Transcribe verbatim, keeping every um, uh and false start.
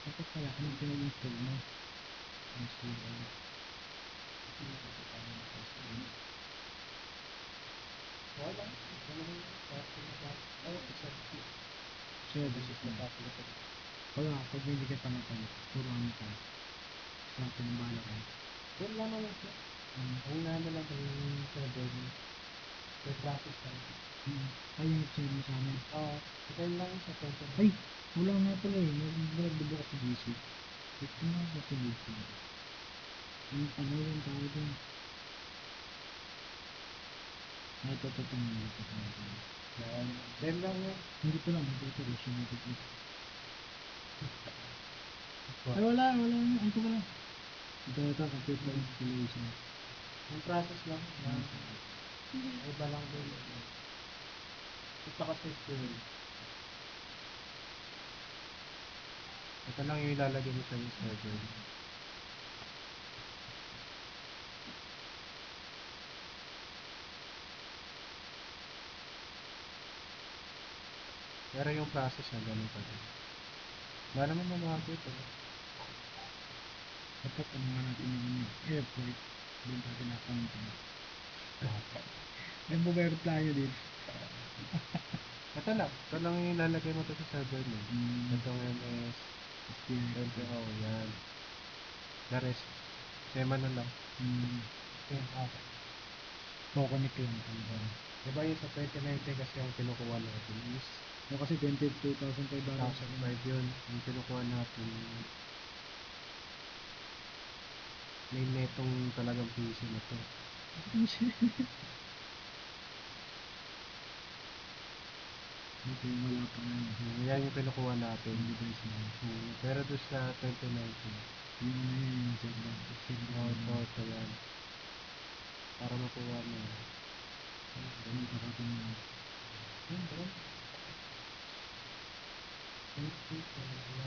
Dapat pala, ano pinag-install mo? Ang sila. Wala. Wala mo yun. Tapos pinag- Ay, isa. Sure, Tapos basis isa na. papalitan. Wala, pag may hindi ka panatay, puro ano ka. Sa pinabala ka. Yun lamang yun siya. Hmm. Ang namin lang yung server mo. May process ka rin. Hmm. Ay, yung nag-send mo sa amin. Oo. Depende lang sa person. Ay, wala nga pala eh. Nag-bubukas sa G C. Ito nga sa solution. Yung ano yung tawag yun. Ay, ito, ito, ito, ito, ito, ito. Yan. Then lang yun. Hindi ko lang, ito, ito, ito, ito, ito. Ay, wala, wala. Ay, ito pala. Ito, ito, computer installation. Yung process lang. Yan. Iba lang din. Ito kasi skill. Ito lang yung ilalagay mo sa yung server. Pero yung process na ganun pa rin. Wala naman mamagod. Eh. Dapat ano nga natin yung ano, airport. Doon natin accounting. Nag-mobile tayo din. Ito lang. Ito lang yung ilalagay mo to sa server mo. Hmm. Itong M S. S P F. L P O. Yan. The rest. Same ano lang. Hmm. Same app. Kukonik lang talaga. Diba yung sa twenty nineteen kasi yung kinukuha natin is O kasi twenty-two thousand five hundred sa two thousand five yun. Yung kinukuha natin. May netong talagang P C na to. Ito yung wala pa nga yun. Hmm, yan yung kinukuha natin. Yung device na yun. Hmm, pero doon sa twenty nineteen. Yung ano yun, yung server. Server Oh, na ito, yun. ito yan. Para makuha mo yan. Yung kakapin mo. Hmm, bro.